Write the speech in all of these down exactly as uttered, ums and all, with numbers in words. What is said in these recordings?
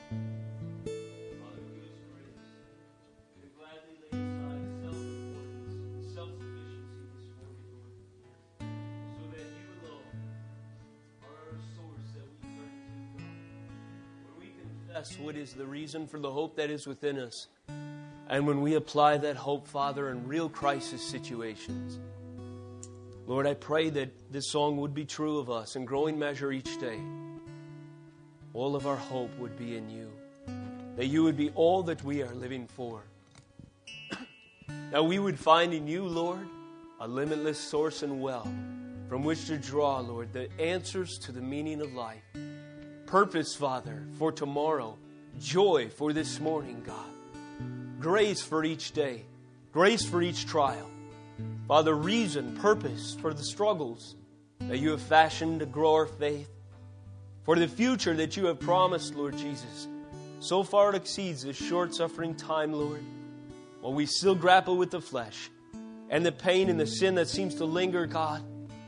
What is the reason for the hope that is within us? And when we apply that hope, Father, in real crisis situations, Lord, I pray that this song would be true of us in growing measure each day. All of our hope would be in you, that you would be all that we are living for. That we would find in you, Lord, a limitless source and well from which to draw, Lord, the answers to the meaning of life. Purpose, Father, for tomorrow. Joy for this morning, God. Grace for each day. Grace for each trial. Father, reason, purpose for the struggles that you have fashioned to grow our faith. For the future that you have promised, Lord Jesus. So far it exceeds this short-suffering time, Lord, while we still grapple with the flesh and the pain and the sin that seems to linger, God.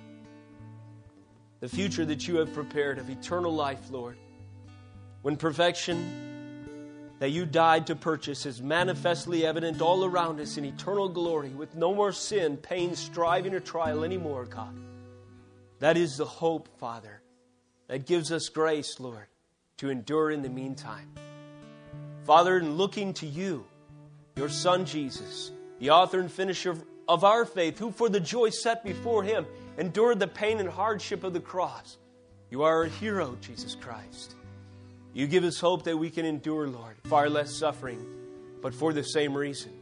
The future that you have prepared of eternal life, Lord. When perfection that you died to purchase is manifestly evident all around us in eternal glory with no more sin, pain, striving, or trial anymore, God. That is the hope, Father, that gives us grace, Lord, to endure in the meantime. Father, in looking to you, your Son Jesus, the author and finisher of our faith, who for the joy set before him endured the pain and hardship of the cross. You are our hero, Jesus Christ. You give us hope that we can endure, Lord, far less suffering, but for the same reason.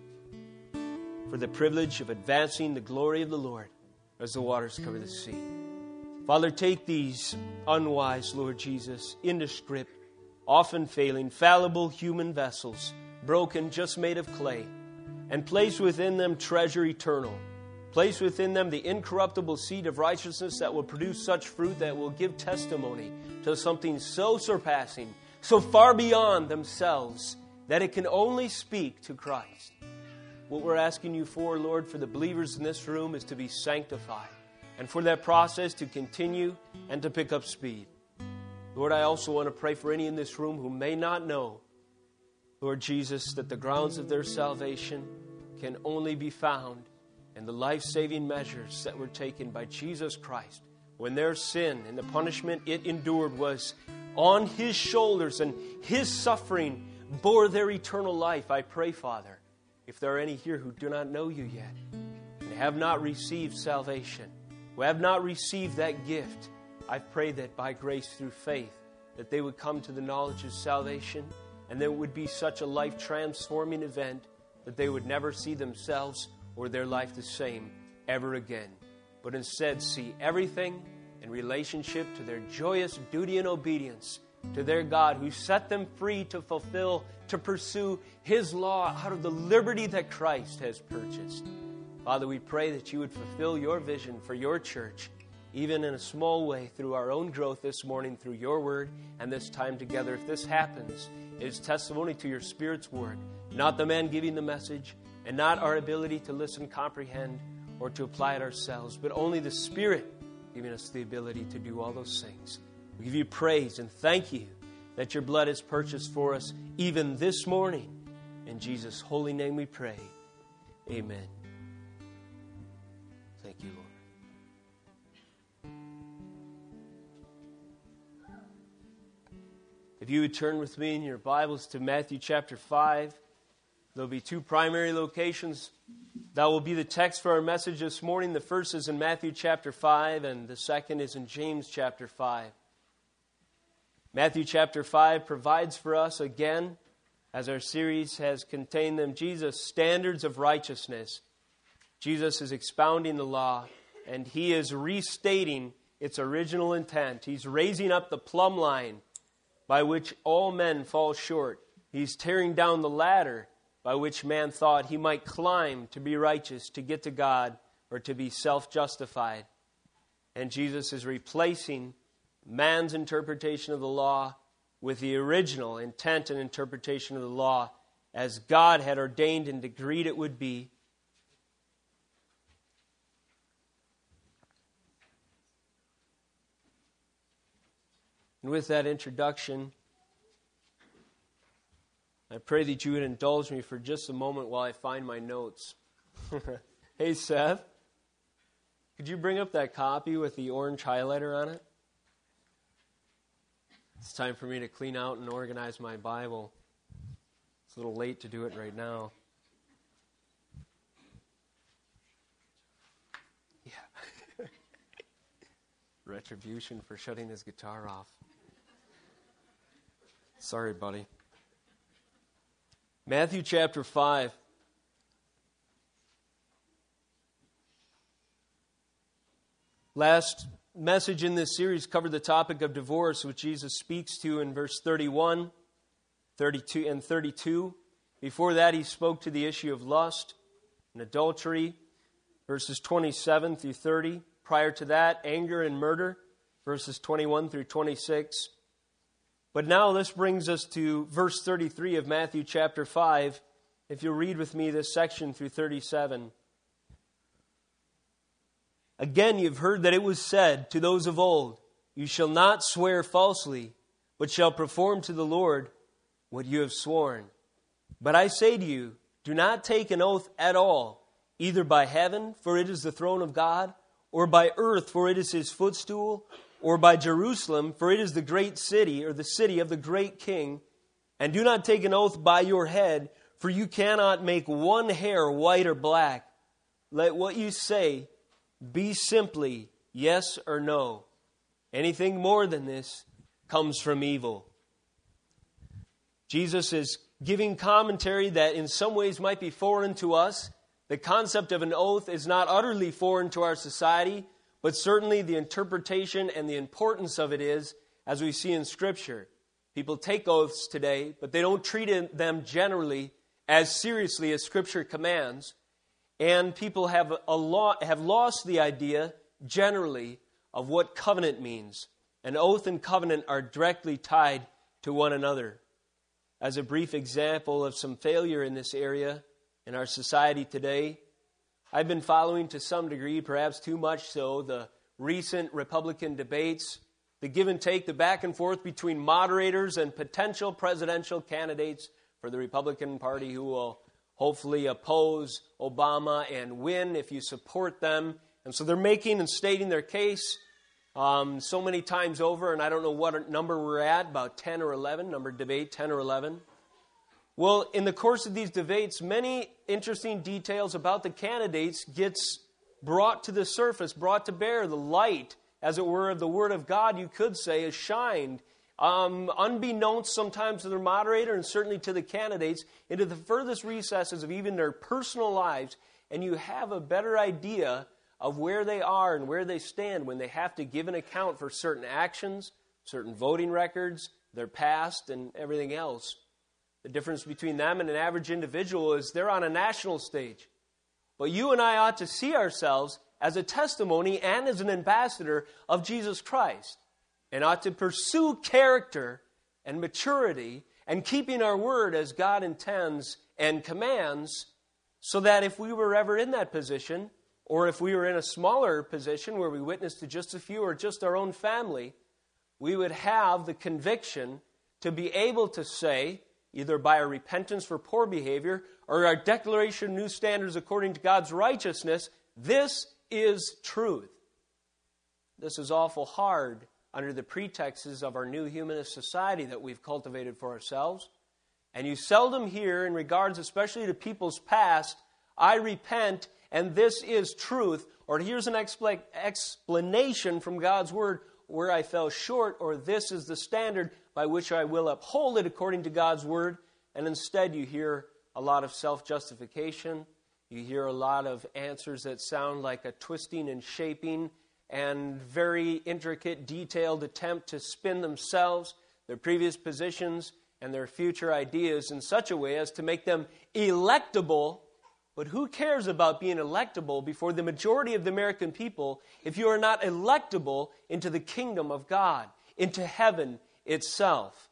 For the privilege of advancing the glory of the Lord as the waters cover the sea. Father, take these unwise, Lord Jesus, indescript, often failing, fallible human vessels, broken, just made of clay, and place within them treasure eternal. Place within them the incorruptible seed of righteousness that will produce such fruit that will give testimony to something so surpassing, so far beyond themselves, that it can only speak to Christ. What we're asking you for, Lord, for the believers in this room is to be sanctified, and for that process to continue and to pick up speed. Lord, I also want to pray for any in this room who may not know, Lord Jesus, that the grounds of their salvation can only be found and the life-saving measures that were taken by Jesus Christ when their sin and the punishment it endured was on His shoulders and His suffering bore their eternal life. I pray, Father, if there are any here who do not know you yet and have not received salvation, who have not received that gift, I pray that by grace through faith that they would come to the knowledge of salvation, and there would be such a life-transforming event that they would never see themselves or their life the same ever again, but instead see everything in relationship to their joyous duty and obedience to their God who set them free to fulfill, to pursue His law out of the liberty that Christ has purchased. Father, we pray that you would fulfill your vision for your church, even in a small way, through our own growth this morning, through your word and this time together. If this happens, it is testimony to your Spirit's word, not the man giving the message, and not our ability to listen, comprehend, or to apply it ourselves, but only the Spirit giving us the ability to do all those things. We give you praise and thank you that your blood is purchased for us even this morning. In Jesus' holy name we pray. Amen. Thank you, Lord. If you would turn with me in your Bibles to Matthew chapter five, there'll be two primary locations. That will be the text for our message this morning. The first is in Matthew chapter five, and the second is in James chapter five. Matthew chapter five provides for us again, as our series has contained them, Jesus' standards of righteousness. Jesus is expounding the law, and He is restating its original intent. He's raising up the plumb line by which all men fall short. He's tearing down the ladder by which man thought he might climb to be righteous, to get to God, or to be self-justified. And Jesus is replacing man's interpretation of the law with the original intent and interpretation of the law as God had ordained and decreed it would be. And with that introduction, I pray that you would indulge me for just a moment while I find my notes. Hey, Seth, could you bring up that copy with the orange highlighter on it? It's time for me to clean out and organize my Bible. It's a little late to do it right now. Yeah. Retribution for shutting his guitar off. Sorry, buddy. Matthew chapter five. Last message in this series covered the topic of divorce, which Jesus speaks to in verse thirty-one, thirty-two, and thirty-two. Before that, he spoke to the issue of lust and adultery, verses twenty-seven through thirty. Prior to that, anger and murder, verses twenty-one through twenty-six. But now this brings us to verse thirty-three of Matthew chapter five. If you'll read with me this section through thirty-seven. Again, you've heard that it was said to those of old, you shall not swear falsely, but shall perform to the Lord what you have sworn. But I say to you, do not take an oath at all, either by heaven, for it is the throne of God, or by earth, for it is his footstool, or by Jerusalem, for it is the great city, or the city of the great king. And do not take an oath by your head, for you cannot make one hair white or black. Let what you say be simply yes or no. Anything more than this comes from evil. Jesus is giving commentary that in some ways might be foreign to us. The concept of an oath is not utterly foreign to our society, but certainly the interpretation and the importance of it is, as we see in Scripture. People take oaths today, but they don't treat them generally as seriously as Scripture commands. And people have a lot, have lost the idea, generally, of what covenant means. An oath and covenant are directly tied to one another. As a brief example of some failure in this area in our society today, I've been following to some degree, perhaps too much so, the recent Republican debates, the give and take, the back and forth between moderators and potential presidential candidates for the Republican Party who will hopefully oppose Obama and win if you support them. And so they're making and stating their case um, so many times over, and I don't know what number we're at, about ten or eleven, number debate ten or eleven. Well, in the course of these debates, many interesting details about the candidates gets brought to the surface, brought to bear. The light, as it were, of the Word of God, you could say, is shined, um, unbeknownst sometimes to their moderator and certainly to the candidates, into the furthest recesses of even their personal lives, and you have a better idea of where they are and where they stand when they have to give an account for certain actions, certain voting records, their past, and everything else. The difference between them and an average individual is they're on a national stage. But you and I ought to see ourselves as a testimony and as an ambassador of Jesus Christ, and ought to pursue character and maturity and keeping our word as God intends and commands, so that if we were ever in that position, or if we were in a smaller position where we witnessed to just a few or just our own family, we would have the conviction to be able to say, either by our repentance for poor behavior or our declaration of new standards according to God's righteousness, this is truth. This is awful hard under the pretexts of our new humanist society that we've cultivated for ourselves. And you seldom hear, in regards especially to people's past, I repent and this is truth, or here's an expl- explanation from God's Word where I fell short, or this is the standard by which I will uphold it according to God's Word. And instead you hear a lot of self-justification. You hear a lot of answers that sound like a twisting and shaping and very intricate, detailed attempt to spin themselves, their previous positions, and their future ideas in such a way as to make them electable. But who cares about being electable before the majority of the American people if you are not electable into the kingdom of God, into heaven itself?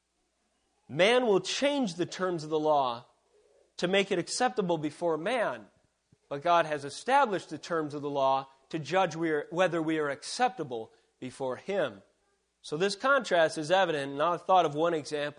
Man will change the terms of the law to make it acceptable before man, but God has established the terms of the law to judge we are, whether we are acceptable before Him. So this contrast is evident, and I thought of one example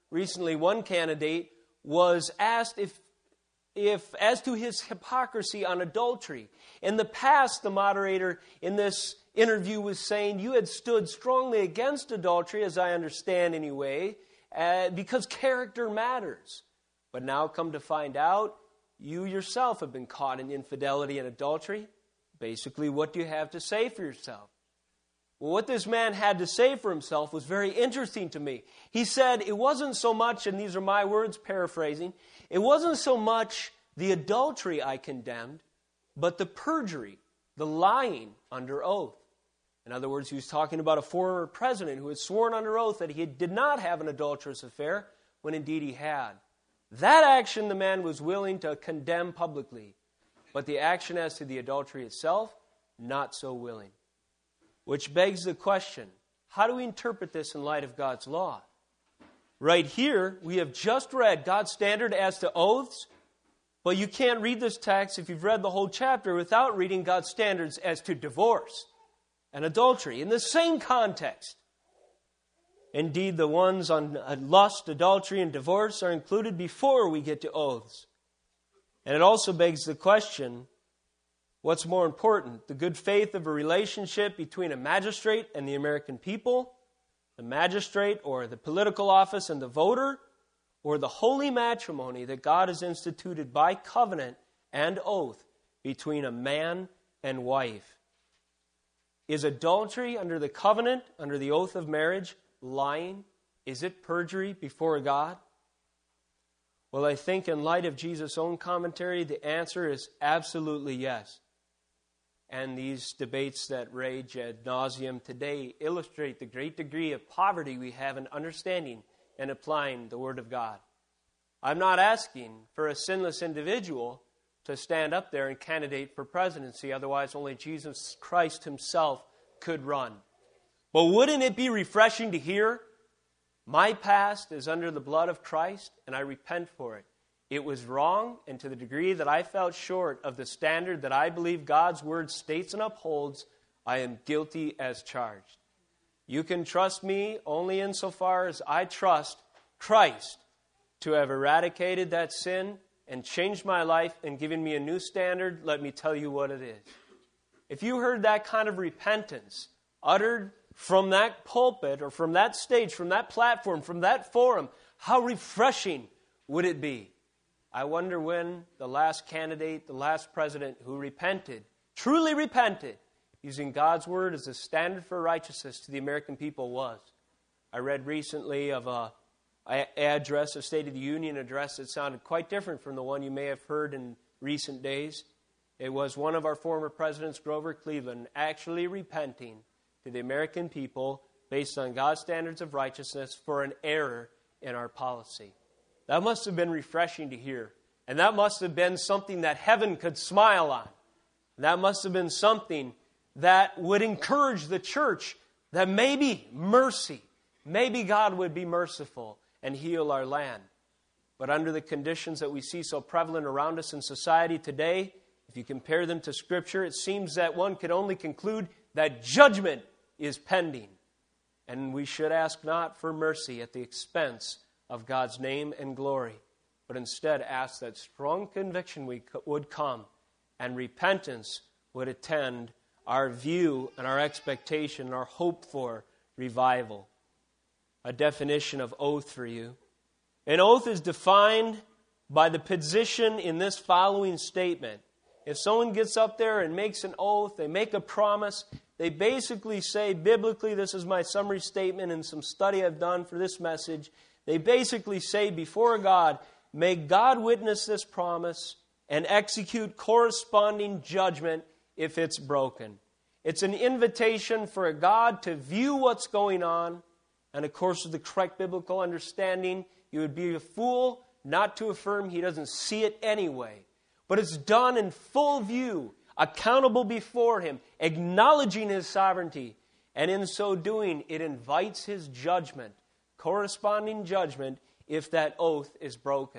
recently one candidate was asked if, if as to his hypocrisy on adultery. In the past, the moderator in this interview was saying, you had stood strongly against adultery, as I understand anyway, uh, because character matters. But now come to find out, you yourself have been caught in infidelity and adultery. Basically, what do you have to say for yourself? Well, what this man had to say for himself was very interesting to me. He said it wasn't so much, and these are my words paraphrasing, it wasn't so much the adultery I condemned, but the perjury, the lying under oath. In other words, he was talking about a former president who had sworn under oath that he did not have an adulterous affair, when indeed he had. That action the man was willing to condemn publicly, but the action as to the adultery itself, not so willing. Which begs the question, how do we interpret this in light of God's law? Right here, we have just read God's standard as to oaths, but you can't read this text if you've read the whole chapter without reading God's standards as to divorce and adultery in the same context. Indeed, the ones on lust, adultery, and divorce are included before we get to oaths. And it also begs the question, what's more important, the good faith of a relationship between a magistrate and the American people, the magistrate or the political office and the voter, or the holy matrimony that God has instituted by covenant and oath between a man and wife? Is adultery under the covenant, under the oath of marriage, lying? Is it perjury before God? Well, I think in light of Jesus' own commentary, the answer is absolutely yes. And these debates that rage ad nauseum today illustrate the great degree of poverty we have in understanding and applying the Word of God. I'm not asking for a sinless individual to stand up there and candidate for presidency, otherwise only Jesus Christ himself could run. But wouldn't it be refreshing to hear, my past is under the blood of Christ, and I repent for it. It was wrong, and to the degree that I fell short of the standard that I believe God's Word states and upholds, I am guilty as charged. You can trust me only insofar as I trust Christ to have eradicated that sin and changed my life and given me a new standard. Let me tell you what it is. If you heard that kind of repentance uttered from that pulpit or from that stage, from that platform, from that forum, how refreshing would it be? I wonder when the last candidate, the last president who repented, truly repented, using God's Word as a standard for righteousness to the American people was. I read recently of a address, a State of the Union address that sounded quite different from the one you may have heard in recent days. It was one of our former presidents, Grover Cleveland, actually repenting to the American people based on God's standards of righteousness for an error in our policy. That must have been refreshing to hear. And that must have been something that heaven could smile on. That must have been something that would encourage the church that maybe mercy, maybe God would be merciful and heal our land. But under the conditions that we see so prevalent around us in society today, if you compare them to Scripture, it seems that one could only conclude that judgment is pending. And we should ask not for mercy at the expense of God's name and glory, but instead ask that strong conviction we would come and repentance would attend our view and our expectation and our hope for revival. A definition of oath for you. An oath is defined by the position in this following statement. If someone gets up there and makes an oath, they make a promise, they basically say, biblically, this is my summary statement and some study I've done for this message, they basically say before God, may God witness this promise and execute corresponding judgment if it's broken. It's an invitation for a God to view what's going on, and of course with the correct biblical understanding, you would be a fool not to affirm He doesn't see it anyway. But it's done in full view, accountable before Him, acknowledging His sovereignty, and in so doing, it invites His judgment, corresponding judgment, if that oath is broken.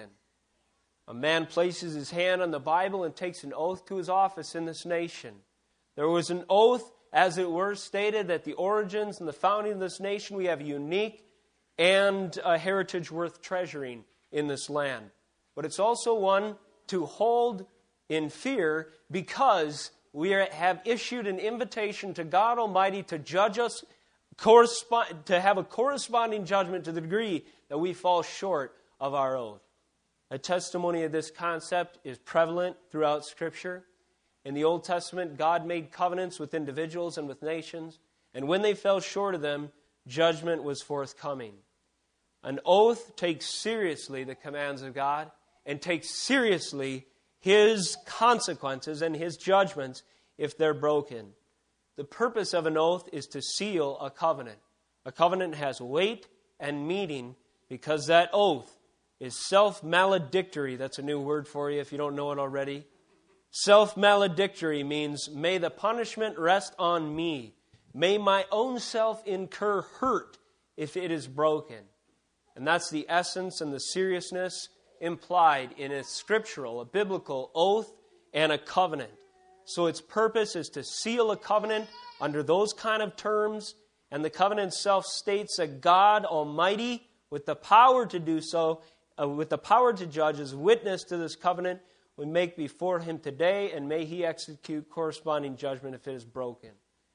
A man places his hand on the Bible and takes an oath to his office in this nation. There was an oath, as it were, stated that the origins and the founding of this nation, we have a unique and a heritage worth treasuring in this land. But it's also one to hold in fear because we are, have issued an invitation to God Almighty to judge us, correspond, to have a corresponding judgment to the degree that we fall short of our oath. A testimony of this concept is prevalent throughout Scripture. In the Old Testament, God made covenants with individuals and with nations, and when they fell short of them, judgment was forthcoming. An oath takes seriously the commands of God and takes seriously His consequences and His judgments if they're broken. The purpose of an oath is to seal a covenant. A covenant has weight and meaning because that oath is self-maledictory. That's a new word for you if you don't know it already. Self-maledictory means, may the punishment rest on me. May my own self incur hurt if it is broken. And that's the essence and the seriousness implied in a scriptural, a biblical oath and a covenant. So its purpose is to seal a covenant under those kind of terms, and the covenant itself states that God Almighty, with the power to do so, uh, with the power to judge, as witness to this covenant, we make before Him today, and may He execute corresponding judgment if it is broken.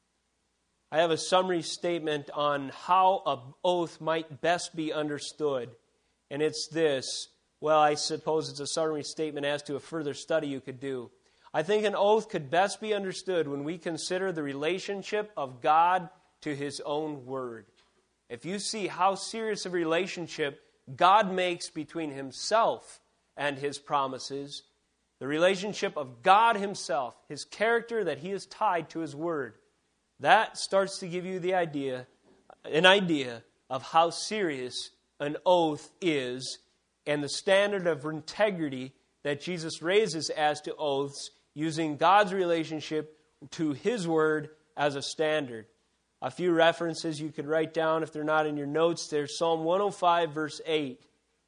I have a summary statement on how an oath might best be understood, and it's this. Well, I suppose it's a summary statement as to a further study you could do. I think an oath could best be understood when we consider the relationship of God to His own Word. If you see how serious a relationship God makes between Himself and His promises, the relationship of God Himself, His character that He is tied to His Word, that starts to give you the idea, an idea of how serious an oath is and the standard of integrity that Jesus raises as to oaths, using God's relationship to His Word as a standard. A few references you could write down if they're not in your notes. There's Psalm one oh five, verse eight.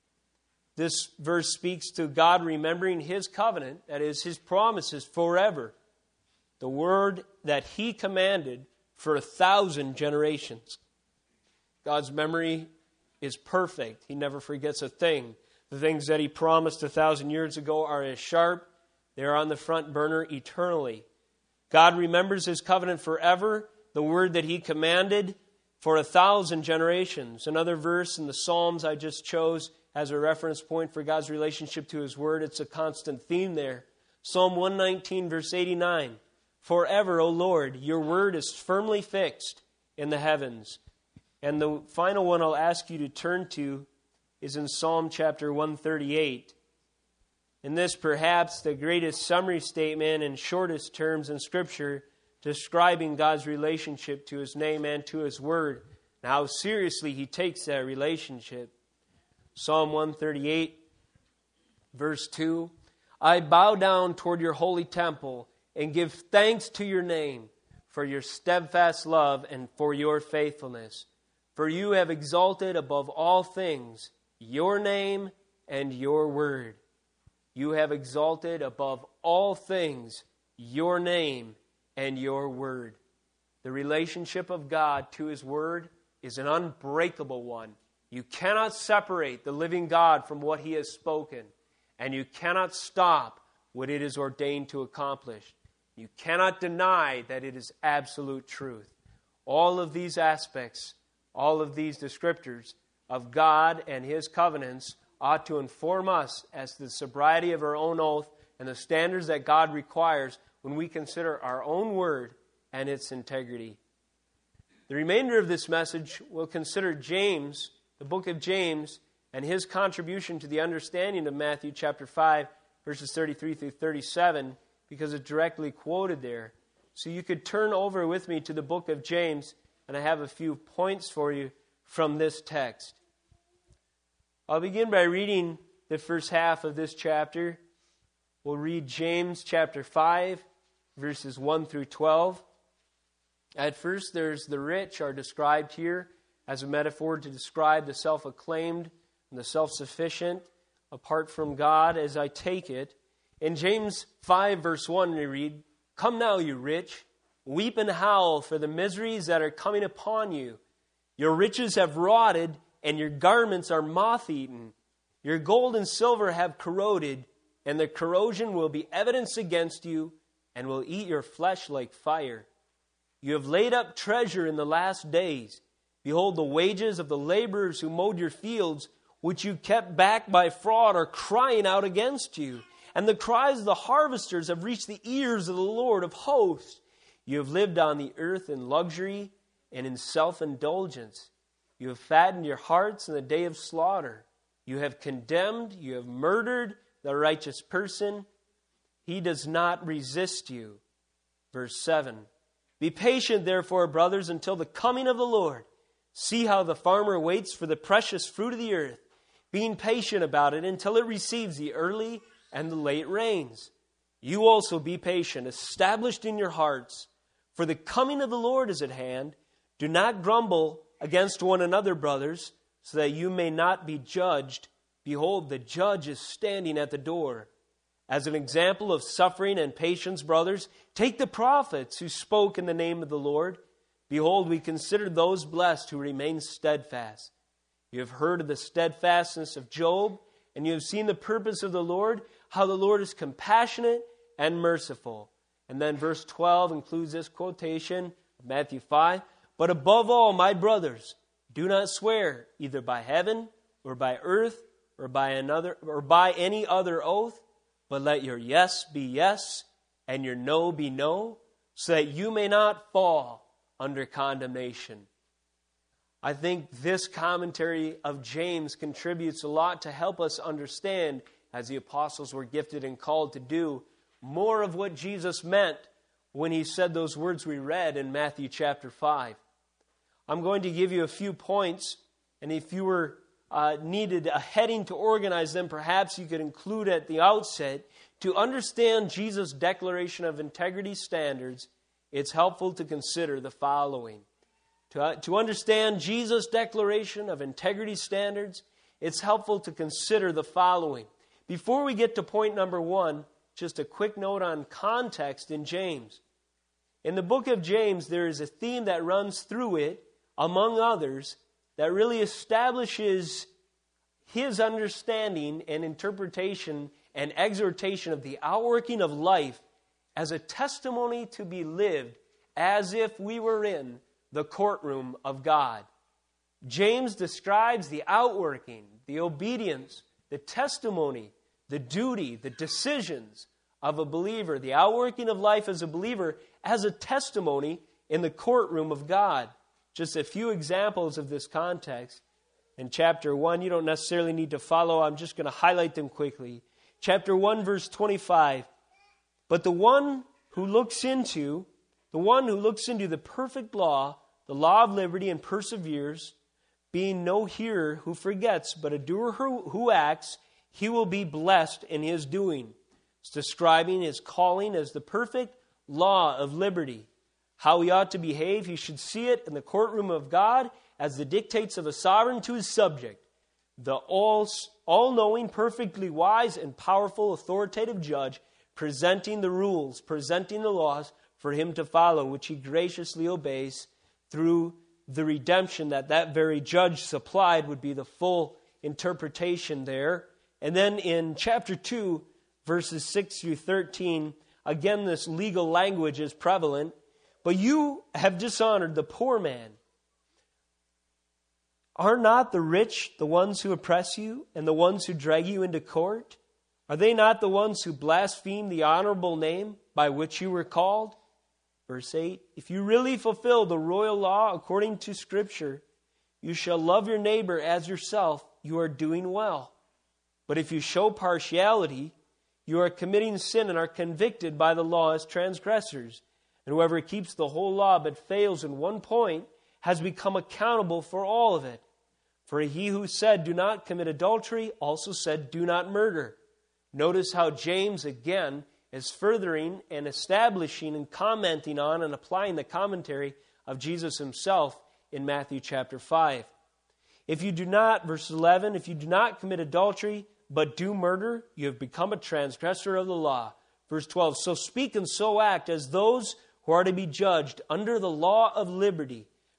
This verse speaks to God remembering His covenant, that is, His promises forever. The word that He commanded for a thousand generations. God's memory is perfect. He never forgets a thing. The things that He promised a thousand years ago are as sharp. They're on the front burner eternally. God remembers His covenant forever. The word that He commanded for a thousand generations. Another verse in the Psalms I just chose as a reference point for God's relationship to His Word. It's a constant theme there. Psalm one nineteen, verse eighty-nine. Forever, O Lord, your word is firmly fixed in the heavens. And the final one I'll ask you to turn to is in Psalm chapter one thirty-eight. In this, perhaps the greatest summary statement in shortest terms in Scripture, describing God's relationship to His name and to His Word, and how seriously He takes that relationship. Psalm one thirty-eight, verse two. I bow down toward your holy temple and give thanks to your name for your steadfast love and for your faithfulness. For you have exalted above all things your name and your word. You have exalted above all things your name and your word. The relationship of God to His Word is an unbreakable one. You cannot separate the living God from what He has spoken, and you cannot stop what it is ordained to accomplish. You cannot deny that it is absolute truth. All of these aspects, all of these descriptors of God and His covenants ought to inform us as to the sobriety of our own oath and the standards that God requires when we consider our own word and its integrity. The remainder of this message will consider James, the book of James, and his contribution to the understanding of Matthew chapter five, verses thirty-three through thirty-seven, because it's directly quoted there. So you could turn over with me to the book of James, and I have a few points for you from this text. I'll begin by reading the first half of this chapter. We'll read James chapter five, verses one through twelve. At first, there's the rich are described here as a metaphor to describe the self-acclaimed and the self-sufficient apart from God, as I take it. In James five, verse one, we read, "Come now, you rich, weep and howl for the miseries that are coming upon you. Your riches have rotted, and your garments are moth-eaten. Your gold and silver have corroded, and the corrosion will be evidence against you, and will eat your flesh like fire. You have laid up treasure in the last days. Behold, the wages of the laborers who mowed your fields, which you kept back by fraud, are crying out against you. And the cries of the harvesters have reached the ears of the Lord of hosts. You have lived on the earth in luxury and in self-indulgence. You have fattened your hearts in the day of slaughter. You have condemned, you have murdered the righteous person. He does not resist you. Verse seven. Be patient, therefore, brothers, until the coming of the Lord. See how the farmer waits for the precious fruit of the earth, being patient about it until it receives the early and the late rains. You also be patient, established in your hearts, for the coming of the Lord is at hand. Do not grumble against one another, brothers, so that you may not be judged. Behold, the judge is standing at the door. As an example of suffering and patience, brothers, take the prophets who spoke in the name of the Lord. Behold, we consider those blessed who remain steadfast. You have heard of the steadfastness of Job, and you have seen the purpose of the Lord, how the Lord is compassionate and merciful. And then verse twelve includes this quotation of Matthew five. But above all, my brothers, do not swear either by heaven or by earth or by another or by any other oath, but let your yes be yes and your no be no, so that you may not fall under condemnation. I think this commentary of James contributes a lot to help us understand, as the apostles were gifted and called to do, more of what Jesus meant when he said those words we read in Matthew chapter five. I'm going to give you a few points, and if you were uh, needed a heading to organize them, perhaps you could include at the outset, to understand Jesus' declaration of integrity standards, it's helpful to consider the following. To, uh, to understand Jesus' declaration of integrity standards, it's helpful to consider the following. Before we get to point number one, just a quick note on context in James. In the book of James, there is a theme that runs through it, among others, that really establishes his understanding and interpretation and exhortation of the outworking of life as a testimony to be lived as if we were in the courtroom of God. James describes the outworking, the obedience, the testimony, the duty, the decisions of a believer, the outworking of life as a believer as a testimony in the courtroom of God. Just a few examples of this context. In chapter one, you don't necessarily need to follow. I'm just going to highlight them quickly. Chapter one, verse twenty-five. But the one who looks into, the one who looks into the perfect law, the law of liberty, and perseveres, being no hearer who forgets, but a doer who, who acts, he will be blessed in his doing. It's describing his calling as the perfect law of liberty. How he ought to behave, he should see it in the courtroom of God as the dictates of a sovereign to his subject, the all, all-knowing, perfectly wise, and powerful authoritative judge, presenting the rules, presenting the laws for him to follow, which he graciously obeys through the redemption that that very judge supplied would be the full interpretation there. And then in chapter two, verses six through thirteen, again this legal language is prevalent. But you have dishonored the poor man. Are not the rich the ones who oppress you and the ones who drag you into court? Are they not the ones who blaspheme the honorable name by which you were called? Verse eight, if you really fulfill the royal law according to Scripture, you shall love your neighbor as yourself, you are doing well. But if you show partiality, you are committing sin and are convicted by the law as transgressors. And whoever keeps the whole law but fails in one point has become accountable for all of it. For he who said, do not commit adultery, also said, do not murder. Notice how James, again, is furthering and establishing and commenting on and applying the commentary of Jesus himself in Matthew chapter five. If you do not, verse eleven, if you do not commit adultery, but do murder, you have become a transgressor of the law. Verse twelve, so speak and so act as those who are to be judged under the law of liberty.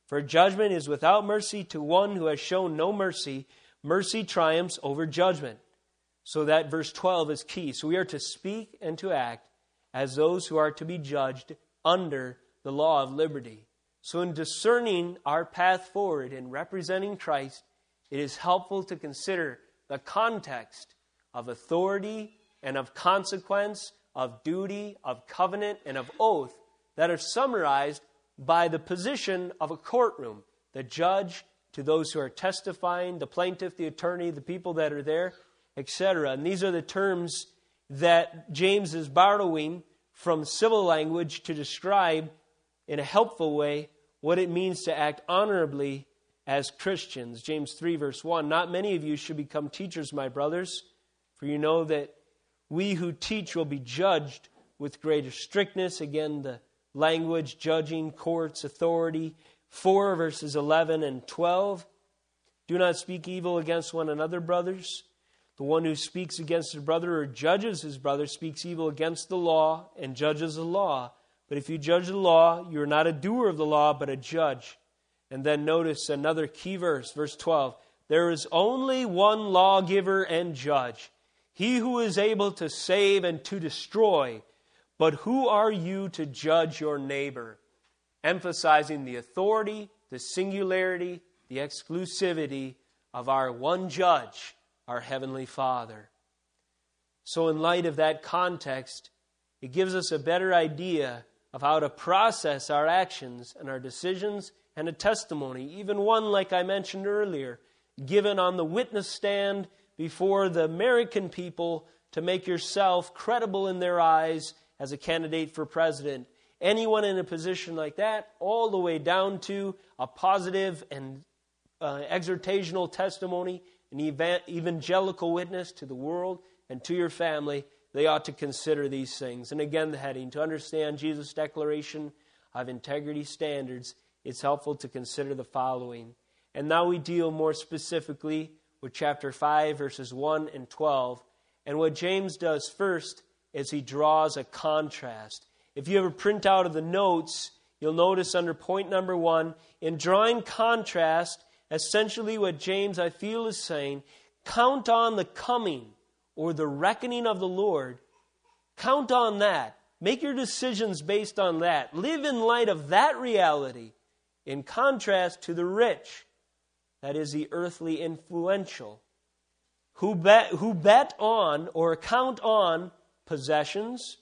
For judgment is without mercy to one who has shown no mercy. Mercy triumphs over judgment. So that verse twelve is key. So we are to speak and to act as those who are to be judged under the law of liberty. So in discerning our path forward in representing Christ, it is helpful to consider the context of authority and of consequence, of duty, of covenant, and of oath that are summarized by the position of a courtroom. The judge to those who are testifying, the plaintiff, the attorney, the people that are there, et cetera. And these are the terms that James is borrowing from civil language to describe in a helpful way what it means to act honorably as Christians. James three verse one, not many of you should become teachers, my brothers, for you know that we who teach will be judged with greater strictness. Again, the language, judging, courts, authority. four verses eleven and twelve. Do not speak evil against one another, brothers. The one who speaks against his brother or judges his brother speaks evil against the law and judges the law. But if you judge the law, you are not a doer of the law, but a judge. And then notice another key verse, verse twelve. There is only one lawgiver and judge, he who is able to save and to destroy. But who are you to judge your neighbor? Emphasizing the authority, the singularity, the exclusivity of our one judge, our Heavenly Father. So in light of that context, it gives us a better idea of how to process our actions and our decisions and a testimony, even one like I mentioned earlier, given on the witness stand before the American people to make yourself credible in their eyes as a candidate for president. Anyone in a position like that, all the way down to a positive and uh, exhortational testimony, an evangelical witness to the world and to your family, they ought to consider these things. And again, the heading, to understand Jesus' declaration of integrity standards, it's helpful to consider the following. And now we deal more specifically with chapter five, verses one and twelve. And what James does first is he draws a contrast. If you ever print out of the notes, you'll notice under point number one, in drawing contrast, essentially what James, I feel, is saying, count on the coming or the reckoning of the Lord. Count on that. Make your decisions based on that. Live in light of that reality, in contrast to the rich, that is the earthly influential, who bet, who bet on or count on possessions.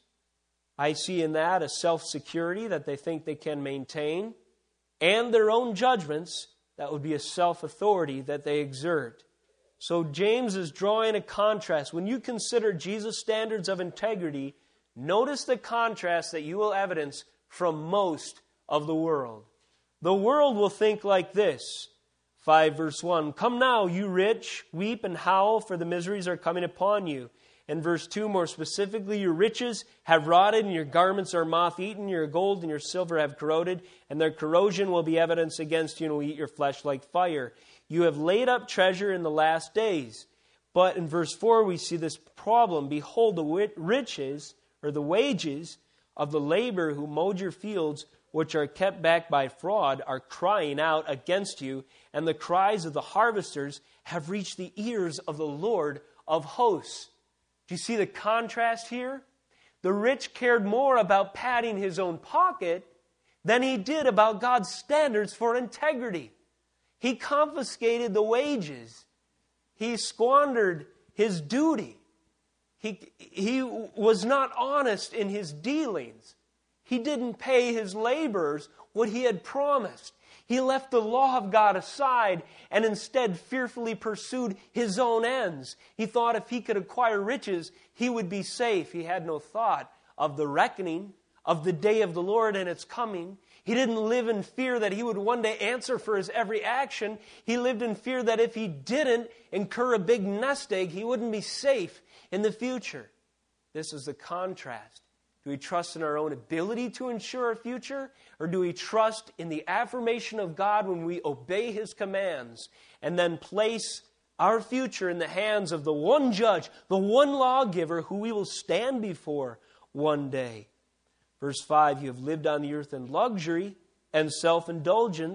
I see in that a self-security that they think they can maintain, and their own judgments, that would be a self-authority that they exert. So James is drawing a contrast. When you consider Jesus' standards of integrity, notice the contrast that you will evidence from most of the world. The world will think like this. five verse one, come now, you rich, weep and howl, for the miseries are coming upon you. And verse two, more specifically, your riches have rotted, and your garments are moth-eaten, your gold and your silver have corroded, and their corrosion will be evidence against you, and will eat your flesh like fire. You have laid up treasure in the last days. But in verse four, we see this problem. Behold, the riches, or the wages, of the labor who mowed your fields, which are kept back by fraud, are crying out against you, and the cries of the harvesters have reached the ears of the Lord of hosts. Do you see the contrast here? The rich cared more about padding his own pocket than he did about God's standards for integrity. He confiscated the wages. He squandered his duty. He, he was not honest in his dealings. He didn't pay his laborers what he had promised. He left the law of God aside and instead fearfully pursued his own ends. He thought if he could acquire riches, he would be safe. He had no thought of the reckoning, of the day of the Lord and its coming. He didn't live in fear that he would one day answer for his every action. He lived in fear that if he didn't incur a big nest egg, he wouldn't be safe in the future. This is the contrast. Do we trust in our own ability to ensure a future? Or do we trust in the affirmation of God when we obey His commands and then place our future in the hands of the one judge, the one lawgiver who we will stand before one day? Verse five, you have lived on the earth in luxury and self-indulgence.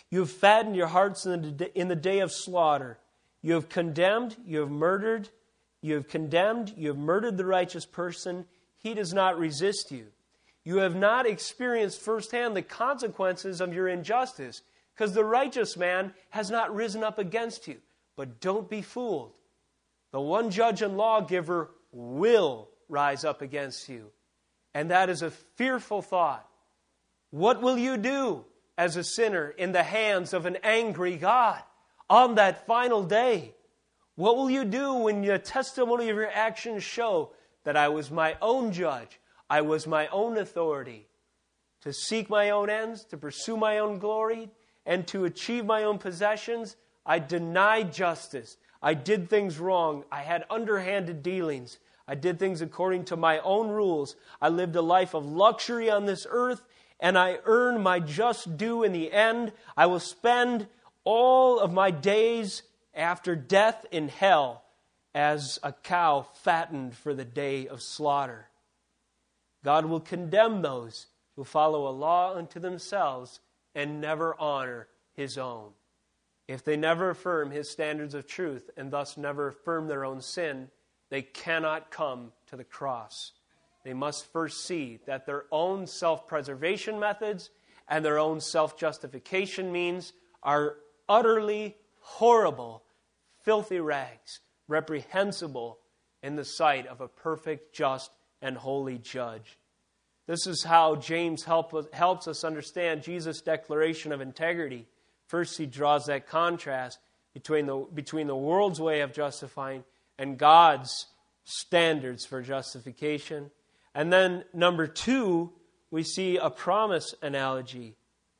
You have fattened your hearts in the, in the day of slaughter. You have condemned, you have murdered, you have condemned, you have murdered the righteous person. He does not resist you. You have not experienced firsthand the consequences of your injustice, because the righteous man has not risen up against you. But don't be fooled. The one judge and lawgiver will rise up against you. And that is a fearful thought. What will you do as a sinner in the hands of an angry God on that final day? What will you do when the testimony of your actions show that I was my own judge, I was my own authority, to seek my own ends, to pursue my own glory, and to achieve my own possessions? I denied justice. I did things wrong. I had underhanded dealings. I did things according to my own rules. I lived a life of luxury on this earth, and I earned my just due in the end. I will spend all of my days after death in hell as a cow fattened for the day of slaughter. God will condemn those who follow a law unto themselves and never honor His own. If they never affirm His standards of truth and thus never affirm their own sin, they cannot come to the cross. They must first see that their own self-preservation methods and their own self-justification means are utterly horrible, filthy rags, reprehensible in the sight of a perfect, just, and holy judge. This is how James help, helps us understand Jesus' declaration of integrity. First, he draws that contrast between the, between the world's way of justifying and God's standards for justification. And then, number two, we see a promise analogy.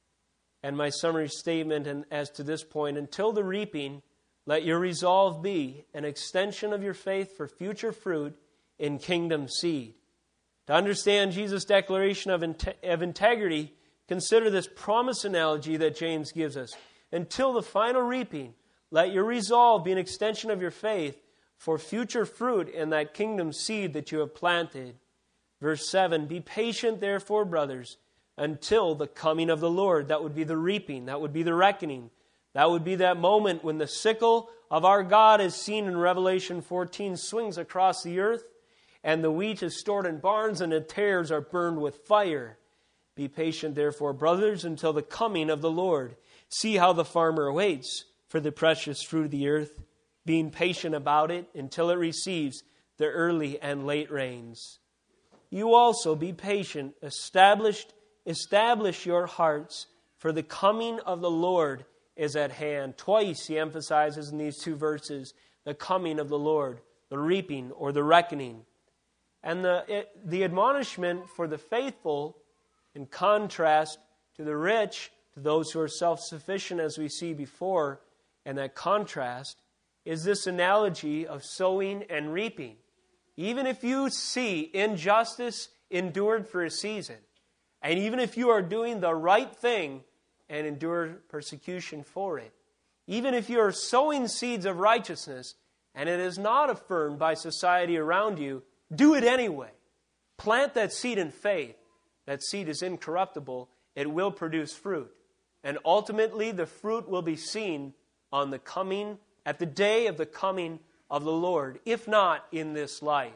And my summary statement and as to this point, until the reaping, let your resolve be an extension of your faith for future fruit in kingdom seed. To understand Jesus' declaration of, inte- of integrity, consider this promise analogy that James gives us. Until the final reaping, let your resolve be an extension of your faith for future fruit in that kingdom seed that you have planted. Verse seven, be patient, therefore, brothers, until the coming of the Lord. That would be the reaping. That would be the reckoning. That would be that moment when the sickle of our God, as seen in Revelation fourteen, swings across the earth, and the wheat is stored in barns, and the tares are burned with fire. Be patient, therefore, brothers, until the coming of the Lord. See how the farmer waits for the precious fruit of the earth, being patient about it until it receives the early and late rains. You also be patient, established, establish your hearts, for the coming of the Lord is at hand. Twice he emphasizes in these two verses the coming of the Lord, the reaping or the reckoning. And the, it, the admonishment for the faithful, in contrast to the rich, to those who are self-sufficient, as we see before, and that contrast, is this analogy of sowing and reaping. Even if you see injustice endured for a season, and even if you are doing the right thing and endure persecution for it, even if you are sowing seeds of righteousness and it is not affirmed by society around you, do it anyway. Plant that seed in faith. That seed is incorruptible. It will produce fruit. And ultimately, the fruit will be seen on the coming, at the day of the coming of the Lord, if not in this life.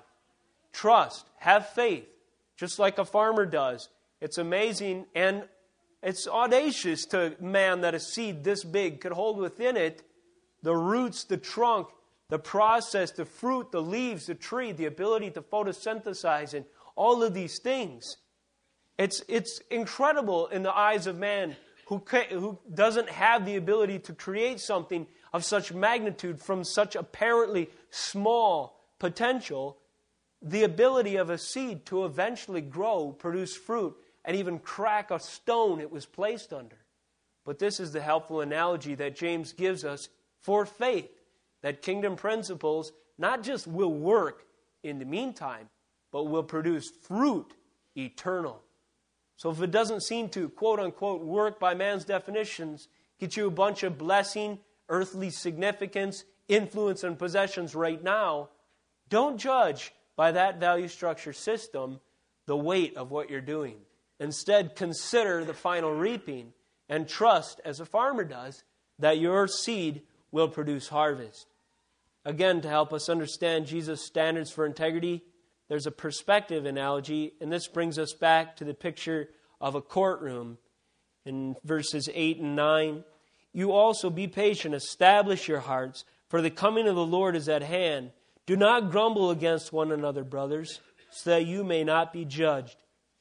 Trust, have faith, just like a farmer does. It's amazing and it's audacious to man that a seed this big could hold within it the roots, the trunk, the process, the fruit, the leaves, the tree, the ability to photosynthesize, and all of these things. It's, it's incredible in the eyes of man who, who doesn't have the ability to create something of such magnitude from such apparently small potential, the ability of a seed to eventually grow, produce fruit, and even crack a stone it was placed under. But this is the helpful analogy that James gives us for faith, that kingdom principles not just will work in the meantime, but will produce fruit eternal. So if it doesn't seem to, quote-unquote, work by man's definitions, get you a bunch of blessing, earthly significance, influence, and possessions right now, don't judge by that value structure system the weight of what you're doing. Instead, consider the final reaping and trust, as a farmer does, that your seed will produce harvest. Again, to help us understand Jesus' standards for integrity, there's a perspective analogy, and this brings us back to the picture of a courtroom in verses eight and nine. You also be patient, establish your hearts, for the coming of the Lord is at hand. Do not grumble against one another, brothers, so that you may not be judged.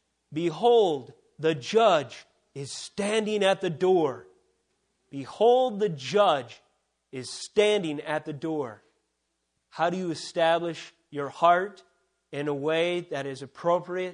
Behold, the judge is standing at the door. Behold, the judge is standing at the door. How do you establish your heart in a way that is appropriate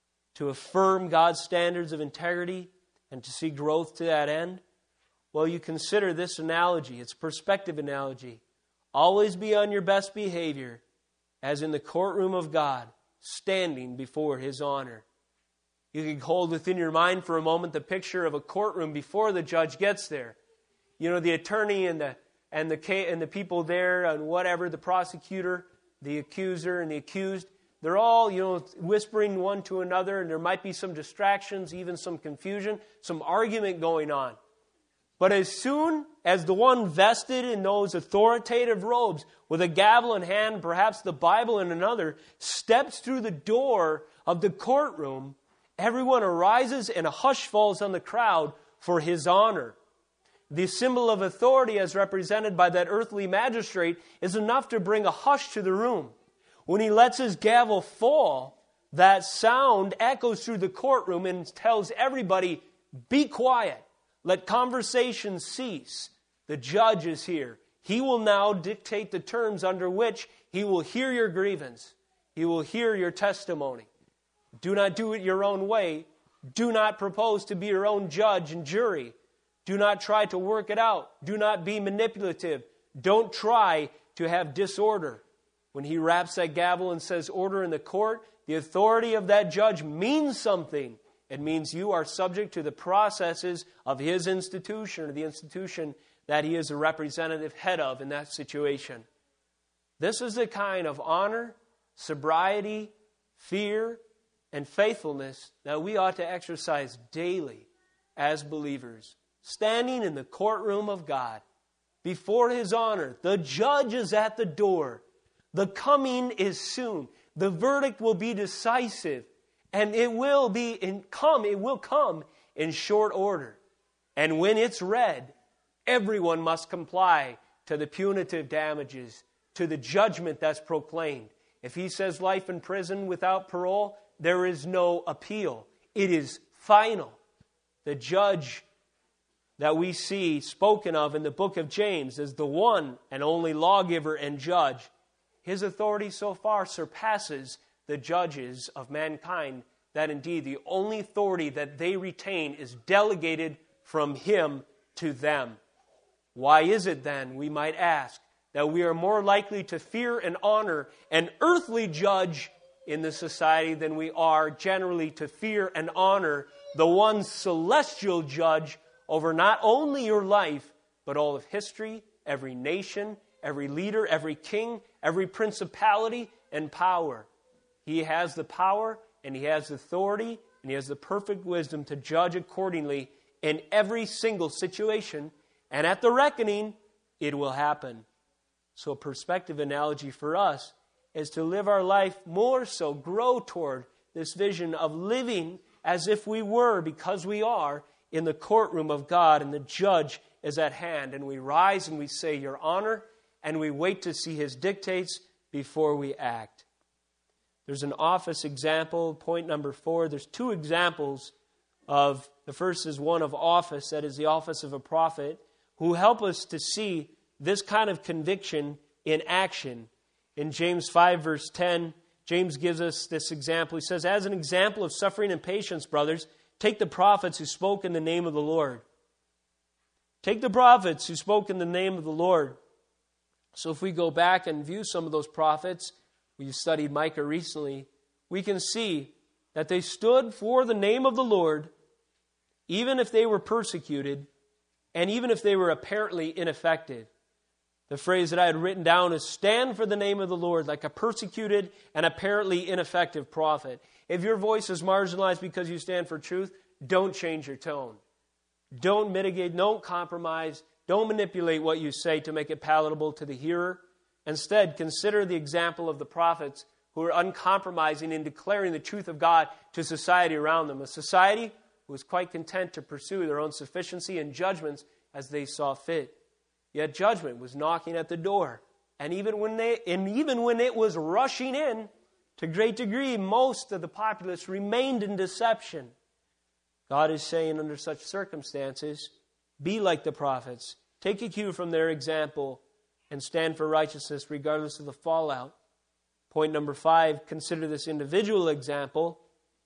to affirm God's standards of integrity and to see growth to that end? Well, you consider this analogy. It's a perspective analogy. Always be on your best behavior as in the courtroom of God, standing before His honor. You can hold within your mind for a moment the picture of a courtroom before the judge gets there. You know, the attorney and the and the and the people there and whatever, the prosecutor, the accuser and the accused, they're all, you know, whispering one to another, and there might be some distractions, even some confusion, some argument going on. But as soon as the one vested in those authoritative robes, with a gavel in hand, perhaps the Bible in another, steps through the door of the courtroom, everyone arises and a hush falls on the crowd for his honor. The symbol of authority as represented by that earthly magistrate is enough to bring a hush to the room. When he lets his gavel fall, that sound echoes through the courtroom and tells everybody, be quiet. Let conversation cease. The judge is here. He will now dictate the terms under which he will hear your grievance. He will hear your testimony. Do not do it your own way. Do not propose to be your own judge and jury. Do not try to work it out. Do not be manipulative. Don't try to have disorder. When he raps that gavel and says order in the court, the authority of that judge means something. It means you are subject to the processes of his institution, or the institution that he is a representative head of in that situation. This is the kind of honor, sobriety, fear, and faithfulness that we ought to exercise daily as believers. Standing in the courtroom of God, before His honor, the judge is at the door. The coming is soon. The verdict will be decisive. And it will be in come, it will come in short order. And when it's read, everyone must comply to the punitive damages, to the judgment that's proclaimed. If he says life in prison without parole, there is no appeal. It is final. The judge that we see spoken of in the book of James as the one and only lawgiver and judge, his authority so far surpasses the judges of mankind, that indeed the only authority that they retain is delegated from him to them. Why is it then, we might ask, that we are more likely to fear and honor an earthly judge in the society than we are generally to fear and honor the one celestial judge over not only your life, but all of history, every nation, every leader, every king, every principality and power? He has the power and He has the authority and He has the perfect wisdom to judge accordingly in every single situation. And at the reckoning, it will happen. So a perspective analogy for us is to live our life more so, grow toward this vision of living as if we were, because we are, in the courtroom of God and the judge is at hand. And we rise and we say, Your honor, and we wait to see His dictates before we act. There's an office example, point number four. There's two examples of, the first is one of office, that is the office of a prophet, who help us to see this kind of conviction in action. In James five, verse ten, James gives us this example. He says, as an example of suffering and patience, brothers, take the prophets who spoke in the name of the Lord. Take the prophets who spoke in the name of the Lord. So if we go back and view some of those prophets, we've studied Micah recently, we can see that they stood for the name of the Lord, even if they were persecuted, and even if they were apparently ineffective. The phrase that I had written down is, stand for the name of the Lord like a persecuted and apparently ineffective prophet. If your voice is marginalized because you stand for truth, don't change your tone. Don't mitigate, don't compromise, don't manipulate what you say to make it palatable to the hearer. Instead, consider the example of the prophets who are uncompromising in declaring the truth of God to society around them. A society who was quite content to pursue their own sufficiency and judgments as they saw fit. Yet judgment was knocking at the door. And even when they, and even when it was rushing in, to a great degree, most of the populace remained in deception. God is saying under such circumstances, be like the prophets. Take a cue from their example and stand for righteousness regardless of the fallout. Point number five, consider this individual example.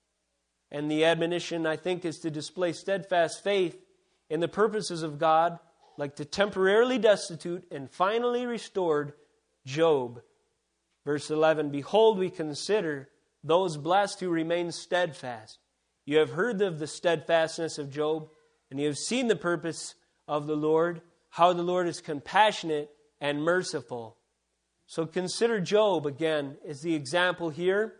And the admonition, I think, is to display steadfast faith in the purposes of God, like the temporarily destitute and finally restored Job. Verse eleven, behold, we consider those blessed who remain steadfast. You have heard of the steadfastness of Job, and you have seen the purpose of the Lord, how the Lord is compassionate and merciful. So consider Job again as the example here.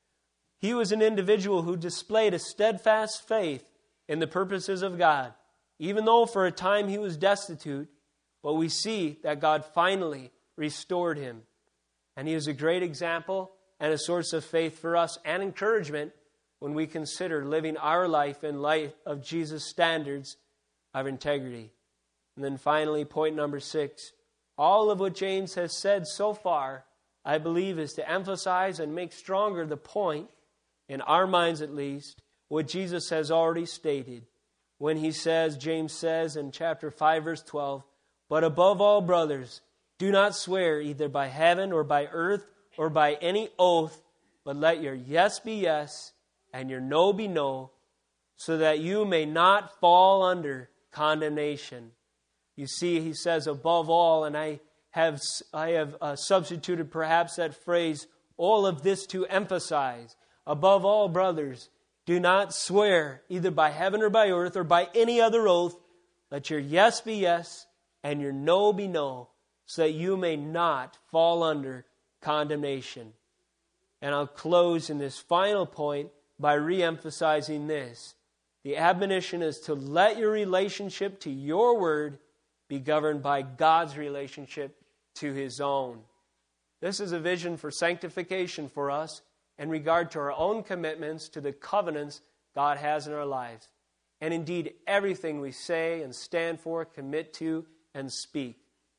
He was an individual who displayed a steadfast faith in the purposes of God, even though for a time he was destitute, but we see that God finally restored him. And he is a great example and a source of faith for us and encouragement when we consider living our life in light of Jesus' standards of integrity. And then finally, point number six. All of what James has said so far, I believe, is to emphasize and make stronger the point, in our minds at least, what Jesus has already stated. When he says, James says in chapter five, verse twelve, but above all, brothers, do not swear either by heaven or by earth or by any oath, but let your yes be yes and your no be no, so that you may not fall under condemnation. You see, he says above all, and I have I have uh, substituted perhaps that phrase, all of this to emphasize. Above all, brothers, do not swear either by heaven or by earth or by any other oath. Let your yes be yes and your no be no, so that you may not fall under condemnation. And I'll close in this final point by re-emphasizing this. The admonition is to let your relationship to your word be governed by God's relationship to His own. This is a vision for sanctification for us in regard to our own commitments to the covenants God has in our lives. And indeed, everything we say and stand for, commit to, and speak.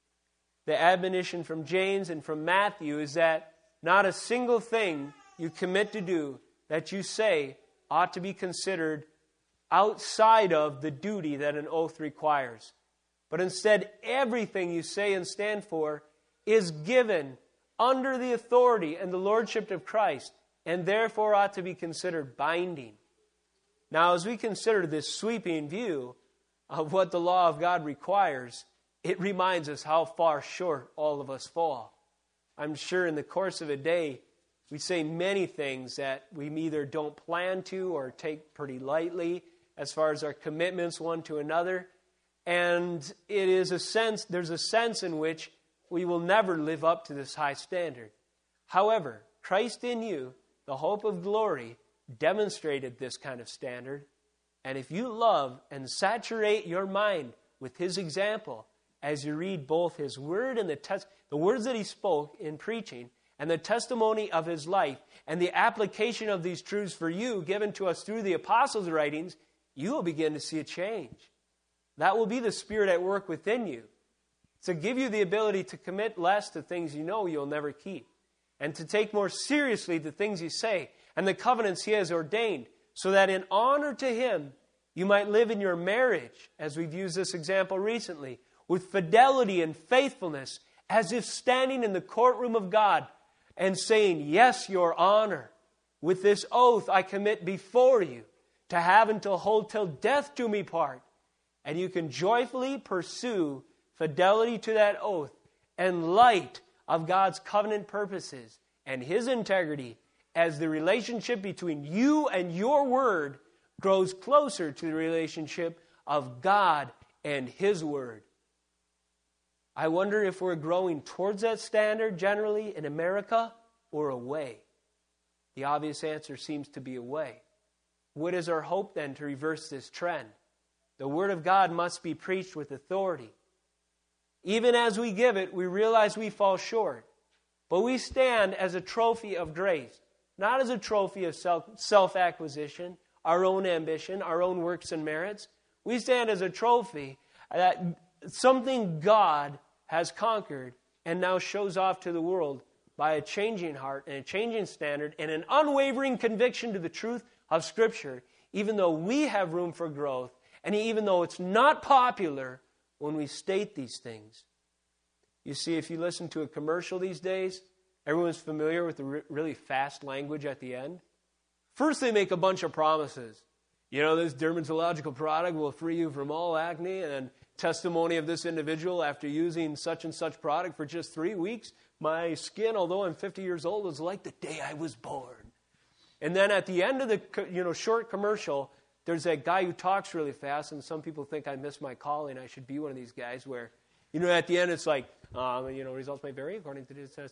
The admonition from James and from Matthew is that not a single thing you commit to do that you say ought to be considered outside of the duty that an oath requires. But instead, everything you say and stand for is given under the authority and the lordship of Christ, and therefore ought to be considered binding. Now, as we consider this sweeping view of what the law of God requires, it reminds us how far short all of us fall. I'm sure in the course of a day, we say many things that we either don't plan to or take pretty lightly as far as our commitments one to another. And it is a sense, there's a sense in which we will never live up to this high standard. However, Christ in you, the hope of glory, demonstrated this kind of standard. And if you love and saturate your mind with His example as you read both His word and the tes- the words that He spoke in preaching and the testimony of His life and the application of these truths for you given to us through the apostles' writings, you will begin to see a change. That will be the Spirit at work within you to give you the ability to commit less to things you know you'll never keep and to take more seriously the things you say and the covenants He has ordained, so that in honor to Him, you might live in your marriage, as we've used this example recently, with fidelity and faithfulness, as if standing in the courtroom of God and saying, yes, Your honor, with this oath I commit before You, to have and to hold till death do me part. And you can joyfully pursue fidelity to that oath and light of God's covenant purposes and His integrity as the relationship between you and your word grows closer to the relationship of God and His word. I wonder if we're growing towards that standard generally in America or away. The obvious answer seems to be away. What is our hope then to reverse this trend? The Word of God must be preached with authority. Even as we give it, we realize we fall short. But we stand as a trophy of grace, not as a trophy of self, self-acquisition, our own ambition, our own works and merits. We stand as a trophy that something God has conquered and now shows off to the world by a changing heart and a changing standard and an unwavering conviction to the truth of Scripture, even though we have room for growth and even though it's not popular when we state these things. You see, if you listen to a commercial these days, everyone's familiar with the re- really fast language at the end. First, they make a bunch of promises. You know, this dermatological product will free you from all acne, and testimony of this individual after using such and such product for just three weeks. My skin, although I'm fifty years old, is like the day I was born. And then at the end of the you know short commercial, there's that guy who talks really fast, and some people think I miss my calling. I should be one of these guys where, you know, at the end it's like, um, you know, results may vary according to this,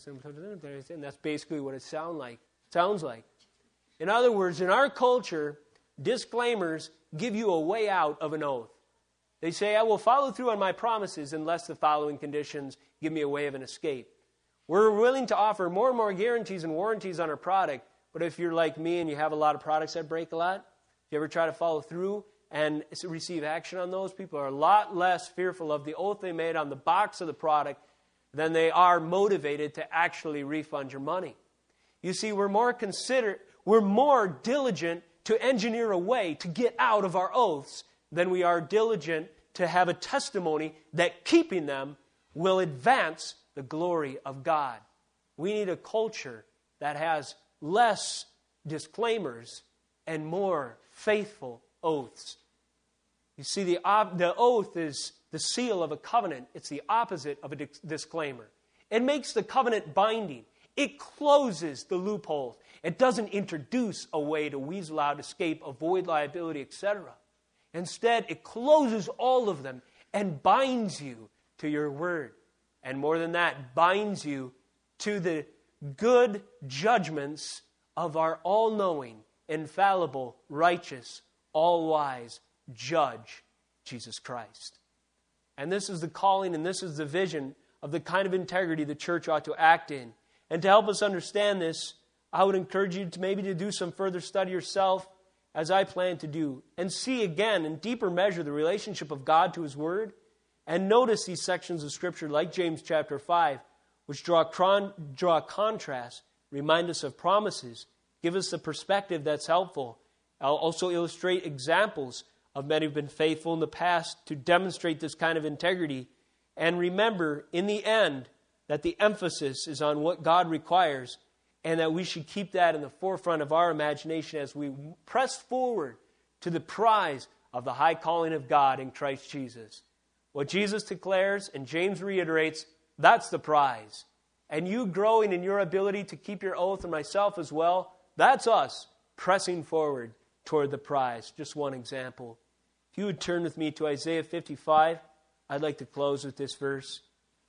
and that's basically what it sound like. Sounds like. In other words, in our culture, disclaimers give you a way out of an oath. They say, I will follow through on my promises unless the following conditions give me a way of an escape. We're willing to offer more and more guarantees and warranties on our product, but if you're like me and you have a lot of products that break a lot, if you ever try to follow through and receive action on those, people are a lot less fearful of the oath they made on the box of the product than they are motivated to actually refund your money. You see, we're more consider, we're more diligent to engineer a way to get out of our oaths than we are diligent to have a testimony that keeping them will advance the glory of God. We need a culture that has less disclaimers and more faithful oaths. You see, the, op- the oath is the seal of a covenant. It's the opposite of a di- disclaimer. It makes the covenant binding. It closes the loopholes. It doesn't introduce a way to weasel out, escape, avoid liability, et cetera. Instead, it closes all of them and binds you to your word. And more than that, binds you to the good judgments of our all-knowing, infallible, righteous, all-wise judge, Jesus Christ. And this is the calling and this is the vision of the kind of integrity the church ought to act in. And to help us understand this, I would encourage you to maybe to do some further study yourself, as I plan to do, and see again in deeper measure the relationship of God to His Word, and notice these sections of Scripture like James chapter five, which draw, cron- draw contrast, remind us of promises, give us a perspective that's helpful. I'll also illustrate examples of men who've been faithful in the past to demonstrate this kind of integrity. And remember, in the end, that the emphasis is on what God requires, and that we should keep that in the forefront of our imagination as we press forward to the prize of the high calling of God in Christ Jesus. What Jesus declares and James reiterates, that's the prize. And you growing in your ability to keep your oath, and myself as well, that's us pressing forward toward the prize. Just one example. If you would turn with me to Isaiah fifty-five, I'd like to close with this verse.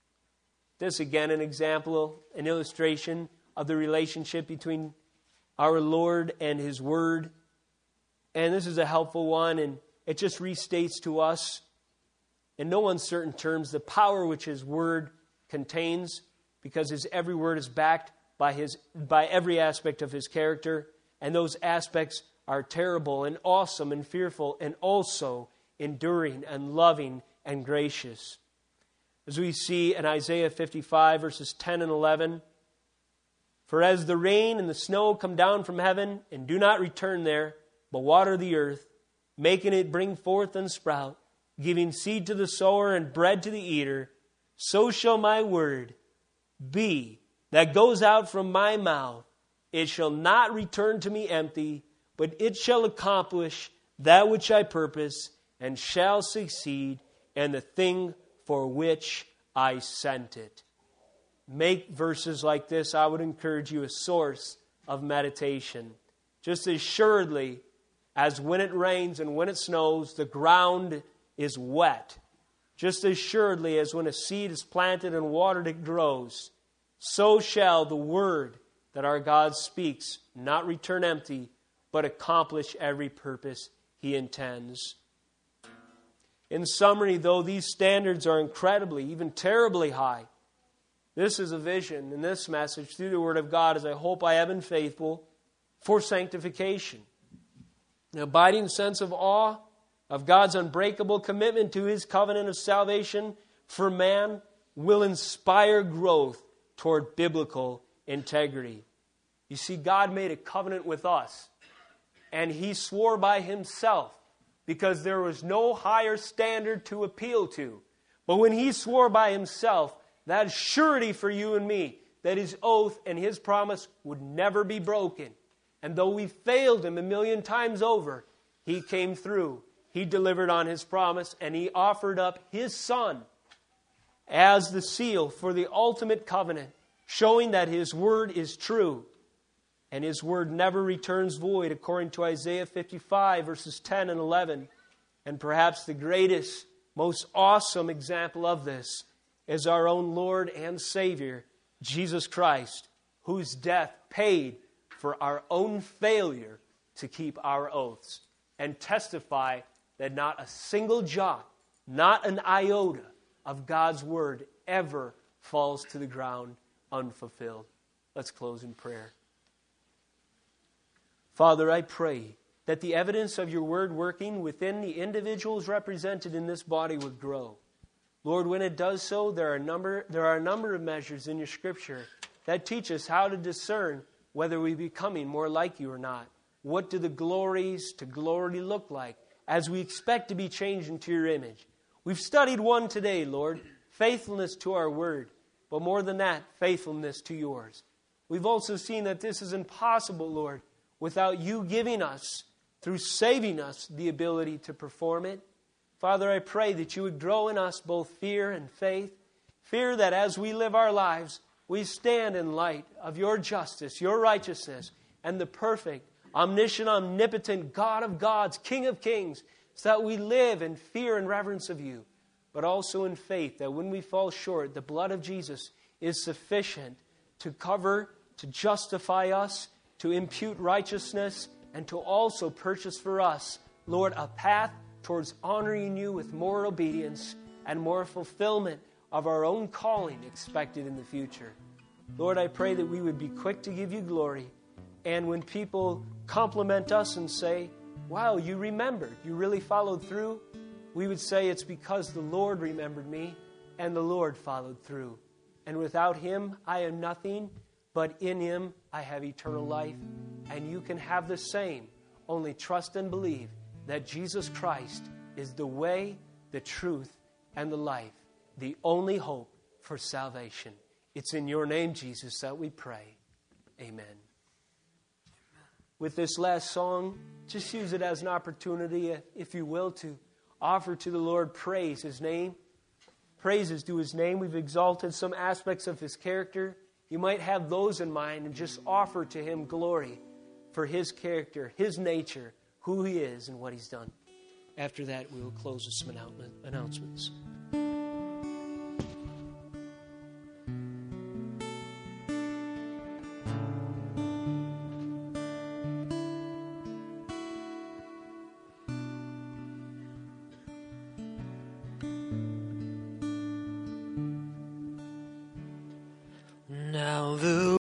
This again an example, an illustration of the relationship between our Lord and His Word. And this is a helpful one, and it just restates to us, in no uncertain terms, the power which His Word contains, because His every word is backed by His by every aspect of His character, and those aspects are terrible and awesome and fearful and also enduring and loving and gracious. As we see in Isaiah fifty-five, verses ten and eleven, for as the rain and the snow come down from heaven and do not return there, but water the earth, making it bring forth and sprout, giving seed to the sower and bread to the eater, so shall my word be that goes out from my mouth. It shall not return to me empty, but it shall accomplish that which I purpose and shall succeed in the thing for which I sent it. Make verses like this, I would encourage you, a source of meditation. Just as assuredly as when it rains and when it snows, the ground is wet. Just as assuredly as when a seed is planted and watered, it grows. So shall the word that our God speaks not return empty, but accomplish every purpose He intends. In summary, though these standards are incredibly, even terribly high, this is a vision in this message through the Word of God, as I hope I have been faithful, for sanctification. An abiding sense of awe of God's unbreakable commitment to His covenant of salvation for man will inspire growth toward biblical integrity. You see, God made a covenant with us, and He swore by Himself, because there was no higher standard to appeal to. But when He swore by Himself, that is surety for you and me, that His oath and His promise would never be broken. And though we failed Him a million times over, He came through. He delivered on His promise, and He offered up His Son as the seal for the ultimate covenant, showing that His word is true. And His word never returns void, according to Isaiah fifty-five, verses ten and eleven. And perhaps the greatest, most awesome example of this is our own Lord and Savior, Jesus Christ, whose death paid for our own failure to keep our oaths, and testify that not a single jot, not an iota of God's word ever falls to the ground unfulfilled. Let's close in prayer. Father, I pray that the evidence of your word working within the individuals represented in this body would grow. Lord, when it does so, there are a number, there are a number of measures in your Scripture that teach us how to discern whether we're becoming more like you or not. What do the glories to glory look like as we expect to be changed into your image? We've studied one today, Lord, faithfulness to our word, but more than that, faithfulness to yours. We've also seen that this is impossible, Lord, without you giving us, through saving us, the ability to perform it. Father, I pray that you would grow in us both fear and faith. Fear that as we live our lives, we stand in light of your justice, your righteousness, and the perfect, omniscient, omnipotent God of gods, King of kings, so that we live in fear and reverence of you, but also in faith that when we fall short, the blood of Jesus is sufficient to cover, to justify us, to impute righteousness, and to also purchase for us, Lord, a path towards honoring you with more obedience and more fulfillment of our own calling expected in the future. Lord, I pray that we would be quick to give you glory. And when people compliment us and say, wow, you remembered, you really followed through, we would say it's because the Lord remembered me and the Lord followed through. And without Him, I am nothing, but in Him I have eternal life. And you can have the same. Only trust and believe that Jesus Christ is the way, the truth, and the life, the only hope for salvation. It's in your name, Jesus, that we pray. Amen. With this last song, just use it as an opportunity, if you will, to offer to the Lord praise His name. Praises due His name. We've exalted some aspects of His character. You might have those in mind and just offer to Him glory for His character, His nature, who He is, and what He's done. After that, we will close with some announcements.